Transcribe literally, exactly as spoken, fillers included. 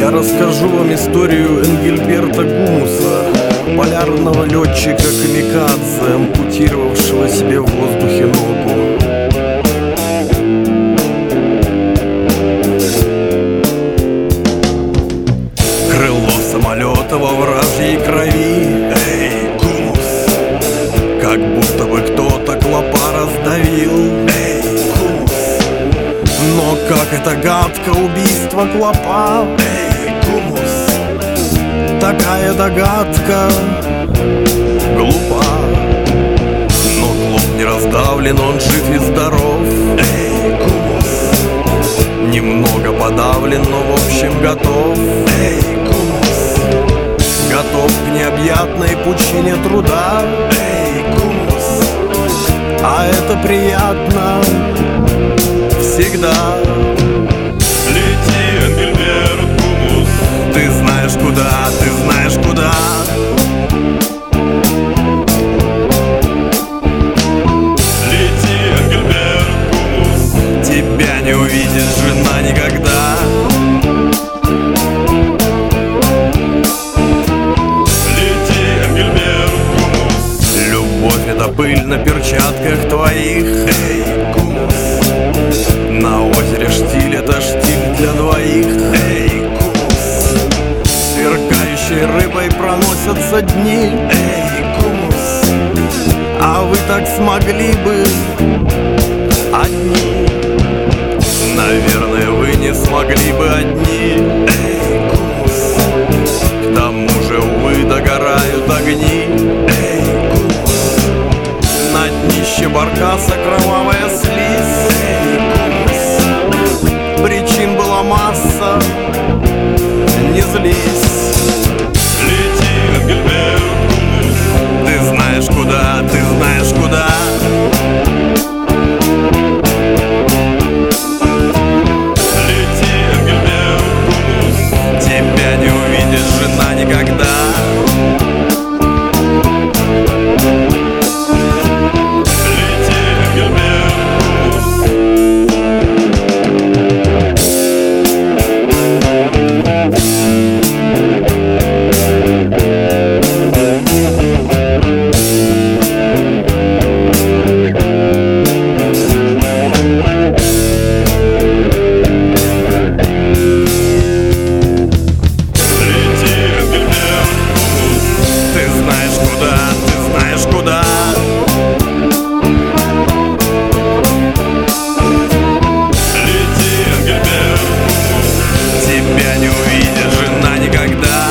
Я расскажу вам историю Энгельберта Гумуса, полярного летчика-камикадзе, ампутировавшего себе в воздухе ногу. Крыло самолета во вражьей крови. Эй, Гумус, как будто бы кто-то клопа раздавил. Эй, Гумус, но как это гадко, убийство клопа. Эй, Гумус, такая догадка глупа. Но клоп не раздавлен, он жив и здоров. Эй, Гумус, немного подавлен, но в общем готов. Эй, Гумус, готов к необъятной пучине труда. Эй, Гумус, а это приятно всегда. Лети, Энгельберт Гумус, Ты знаешь куда, ты знаешь куда. лети, Энгельберт Гумус, Тебя не увидит жена никогда. лети, Энгельберт Гумус, Любовь — это пыль на перчатках твоих. Эй, Гумус, на озере штиль — это штиль для двоих. Эй, Гумус, сверкающей рыбой проносятся дни. Эй, Гумус, а вы так смогли бы одни. Наверное, вы не смогли бы одни. Эй, Гумус, к тому же, увы, догорают огни. Эй, Гумус, на днище баркаса кровавая слизь. Эй, Гумус, причин была масса, не злись. лети, Энгельберт Гумус, Ты знаешь куда, ты знаешь куда. лети, Энгельберт Гумус, Тебя не увидит жена никогда. лети, Энгельберт Гумус. Лети, Энгельберт Гумус, Ты знаешь куда, ты знаешь куда. лети, Энгельберт Гумус, Тебя не увидит жена никогда.